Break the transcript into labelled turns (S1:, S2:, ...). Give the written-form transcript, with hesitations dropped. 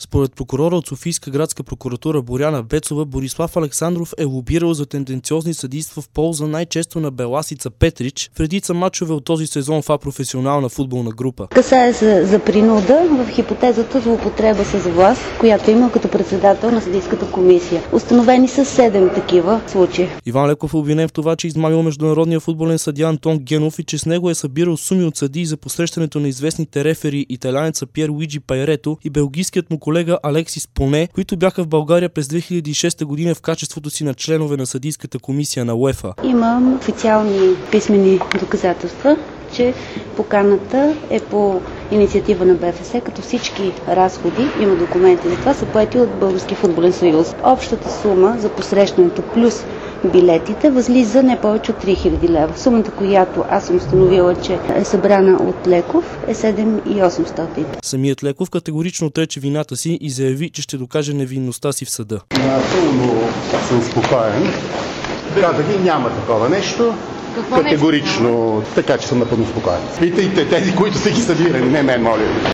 S1: Според прокурора от Софийска градска прокуратура Боряна Бецова, Борислав Александров е лобирал за тенденциозни съдийства в полза най-често на Беласица Петрич в редица мачове от този сезон в професионална футболна група.
S2: Касае се за принуда в хипотезата злоупотреба с власт, която има като председател на съдийската комисия. Установени са 7 такива случаи.
S1: Иван Леков е обвинен в това, че измамил международния футболен съдия Антон Генов и че с него е събирал суми от съдии за посрещането на известните рефери италянеца Пьер Луиджи Пайрето и белгийският му колега Алексис Поне, които бяха в България през 2006 година в качеството си на членове на съдийската комисия на УЕФА.
S2: Имам официални писмени доказателства, че поканата е по инициатива на БФС, като всички разходи, има документи за това, са поети от Български футболен съюз. Общата сума за посрещането плюс билетите възлиза не повече от 3000 лева. Сумата, която аз съм установила, че е събрана от Леков, е 7800.
S1: Самият Леков категорично отрече вината си и заяви, че ще докаже невинността си в съда.
S3: Напълно съм спокоен. Казах, няма такова нещо. Категорично, така че съм напълно спокоен. Питайте тези, които са ги събирали, не мен, моля.